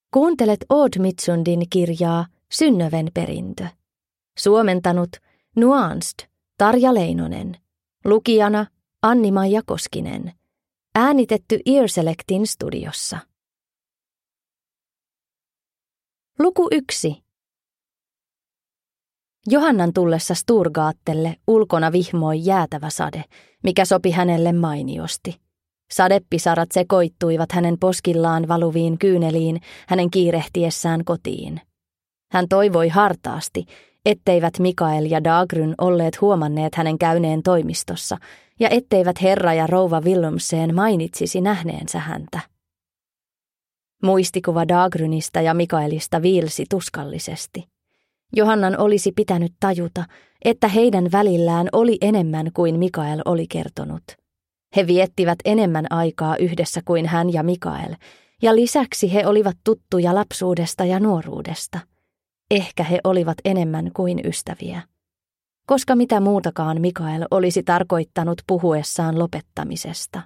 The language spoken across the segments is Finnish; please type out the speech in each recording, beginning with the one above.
Kuuntelet Odd Mitsundin kirjaa Synnöven perintö. Suomentanut Nuanced Tarja Leinonen. Lukijana Anni-Maija Koskinen. Äänitetty Earselectin studiossa. Luku 1. Johannan tullessa Sturgaattelle ulkona vihmoi jäätävä sade, mikä sopi hänelle mainiosti. Sadepisarat sekoittuivat hänen poskillaan valuviin kyyneliin hänen kiirehtiessään kotiin. Hän toivoi hartaasti, etteivät Mikael ja Dagrun olleet huomanneet hänen käyneen toimistossa ja etteivät herra ja rouva Willumsen mainitsisi nähneensä häntä. Muistikuva Dagrunista ja Mikaelista viilsi tuskallisesti. Johannan olisi pitänyt tajuta, että heidän välillään oli enemmän kuin Mikael oli kertonut. He viettivät enemmän aikaa yhdessä kuin hän ja Mikael, ja lisäksi he olivat tuttuja lapsuudesta ja nuoruudesta. Ehkä he olivat enemmän kuin ystäviä. Koska mitä muutakaan Mikael olisi tarkoittanut puhuessaan lopettamisesta.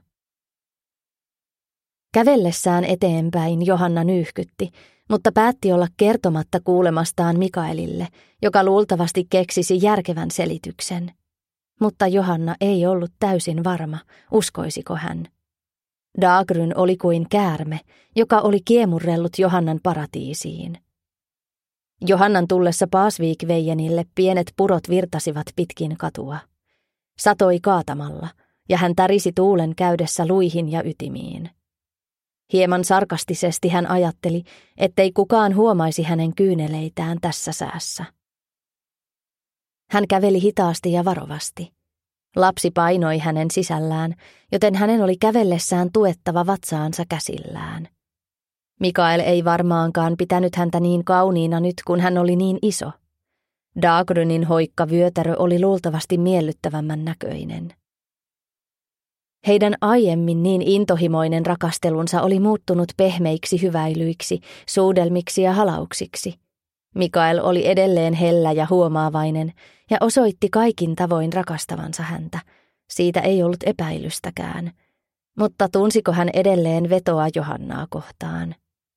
Kävellessään eteenpäin Johanna nyyhkytti, mutta päätti olla kertomatta kuulemastaan Mikaelille, joka luultavasti keksisi järkevän selityksen. Mutta Johanna ei ollut täysin varma, uskoisiko hän. Dagrun oli kuin käärme, joka oli kiemurrellut Johannan paratiisiin. Johannan tullessa Pasvikveijenille pienet purot virtasivat pitkin katua. Satoi kaatamalla, ja hän tärisi tuulen käydessä luihin ja ytimiin. Hieman sarkastisesti hän ajatteli, ettei kukaan huomaisi hänen kyyneleitään tässä säässä. Hän käveli hitaasti ja varovasti. Lapsi painoi hänen sisällään, joten hänen oli kävellessään tuettava vatsaansa käsillään. Mikael ei varmaankaan pitänyt häntä niin kauniina nyt, kun hän oli niin iso. Dagrunin hoikka vyötärö oli luultavasti miellyttävämmän näköinen. Heidän aiemmin niin intohimoinen rakastelunsa oli muuttunut pehmeiksi hyväilyiksi, suudelmiksi ja halauksiksi. Mikael oli edelleen hellä ja huomaavainen ja osoitti kaikin tavoin rakastavansa häntä. Siitä ei ollut epäilystäkään. Mutta tunsiko hän edelleen vetoa Johannaa kohtaan?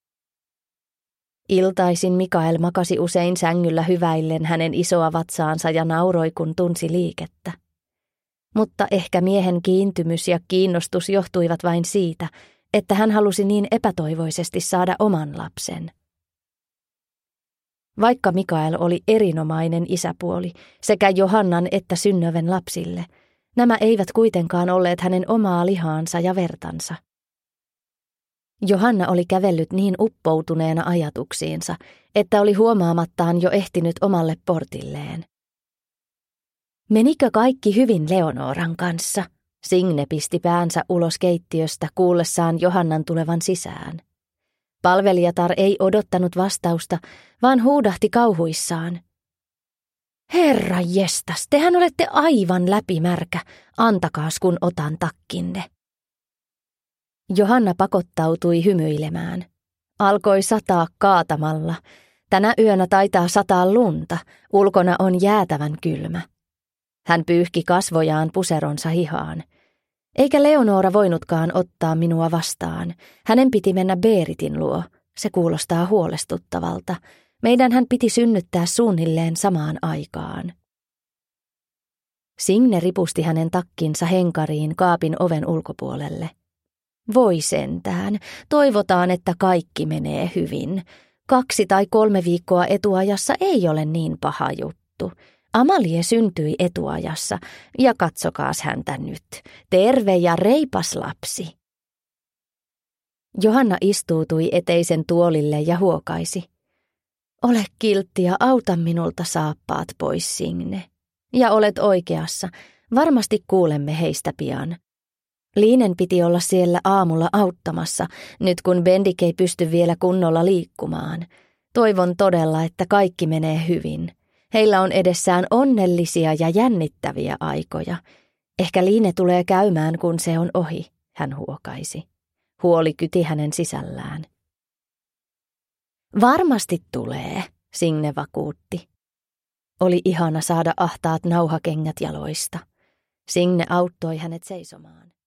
Iltaisin Mikael makasi usein sängyllä hyväillen hänen isoa vatsaansa ja nauroi, kun tunsi liikettä. Mutta ehkä miehen kiintymys ja kiinnostus johtuivat vain siitä, että hän halusi niin epätoivoisesti saada oman lapsen. Vaikka Mikael oli erinomainen isäpuoli sekä Johannan että Synnöven lapsille, nämä eivät kuitenkaan olleet hänen omaa lihaansa ja vertansa. Johanna oli kävellyt niin uppoutuneena ajatuksiinsa, että oli huomaamattaan jo ehtinyt omalle portilleen. Menikö kaikki hyvin Leonoran kanssa? Signe pisti päänsä ulos keittiöstä kuullessaan Johannan tulevan sisään. Palvelijatar ei odottanut vastausta, vaan huudahti kauhuissaan. Herra jestas, tehän olette aivan läpimärkä, antakaas kun otan takkinne. Johanna pakottautui hymyilemään. Alkoi sataa kaatamalla. Tänä yönä taitaa sataa lunta, ulkona on jäätävän kylmä. Hän pyyhki kasvojaan puseronsa hihaan. Eikä Leonora voinutkaan ottaa minua vastaan. Hänen piti mennä Beeritin luo. Se kuulostaa huolestuttavalta. Meidän hän piti synnyttää suunnilleen samaan aikaan. Signe ripusti hänen takkinsa henkariin kaapin oven ulkopuolelle. Voi sentään, toivotaan, että kaikki menee hyvin. 2 tai 3 viikkoa etuajassa ei ole niin paha juttu. Amalie syntyi etuajassa, ja katsokaas häntä nyt, terve ja reipas lapsi. Johanna istuutui eteisen tuolille ja huokaisi. Ole kiltti ja auta minulta saappaat pois, Signe. Ja olet oikeassa, varmasti kuulemme heistä pian. Liinen piti olla siellä aamulla auttamassa, nyt kun Bendik ei pysty vielä kunnolla liikkumaan. Toivon todella, että kaikki menee hyvin. Heillä on edessään onnellisia ja jännittäviä aikoja. Ehkä Liine tulee käymään, kun se on ohi, hän huokaisi. Huoli kyti hänen sisällään. Varmasti tulee, Signe vakuutti. Oli ihana saada ahtaat nauhakengät jaloista. Signe auttoi hänet seisomaan.